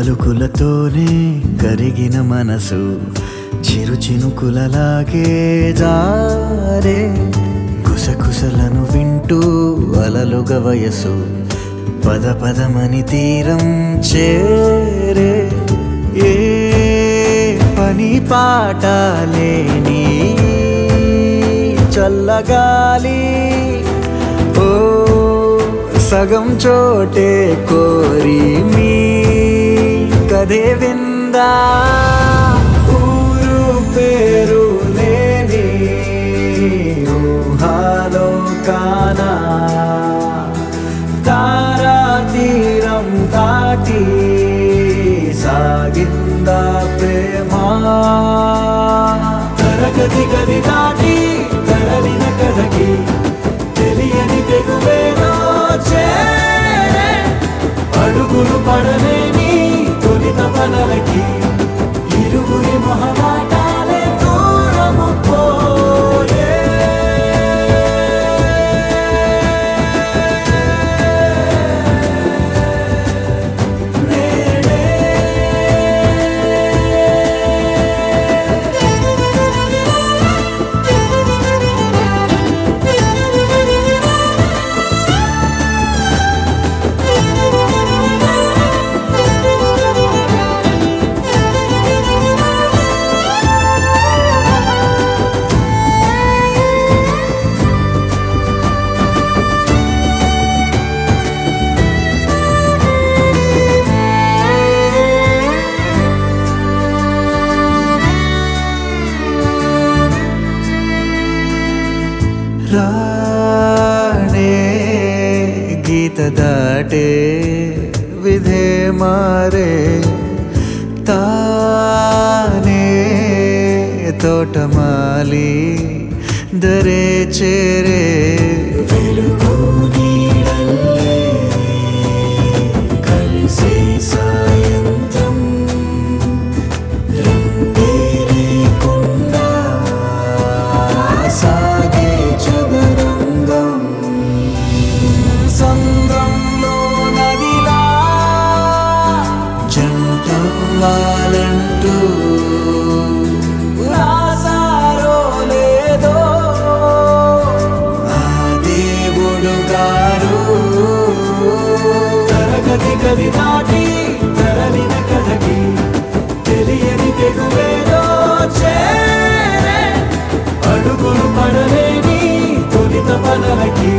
పలుకులతోనే కరిగిన మనసు చిరు చినుకులలాగే జారే గుసగుసలను వింటూ అలలుగ వయసు పద పదమని తీరం చేరే ఏ పని పాట లేని చల్లగాలి ఓ సగం చోటే కోరి మీ కథే విందా ఊరు పేరు లేని ఊహాలో కానా తారా తీరం దాటి సాగిందా ప్రేమ తరగతి గది దాటి తరలిన కథకి తెలియని తెగువేదో చేరే అడుగులు పడలేని తొలి తపనలకి ఇరుగురి మొహమాటాలే దూరము పోయే రాణే గీత దాటే విధే మారే తానే తోటమాలి దరే చేరే వెలుగు నీడల్లే కలిసే సాయంత్రం రంగే లేకుండా సాగే చదరంగం సంద్రంలో నదిలా జంటవ్వాలంటూ రాసారో లేదో ఆ దేవుడు గారు తరగతి గది దాటి తరలిన కథకి తెలియని తెగువేదో చేరే అడుగులు పడలేని తొలి తపనలకి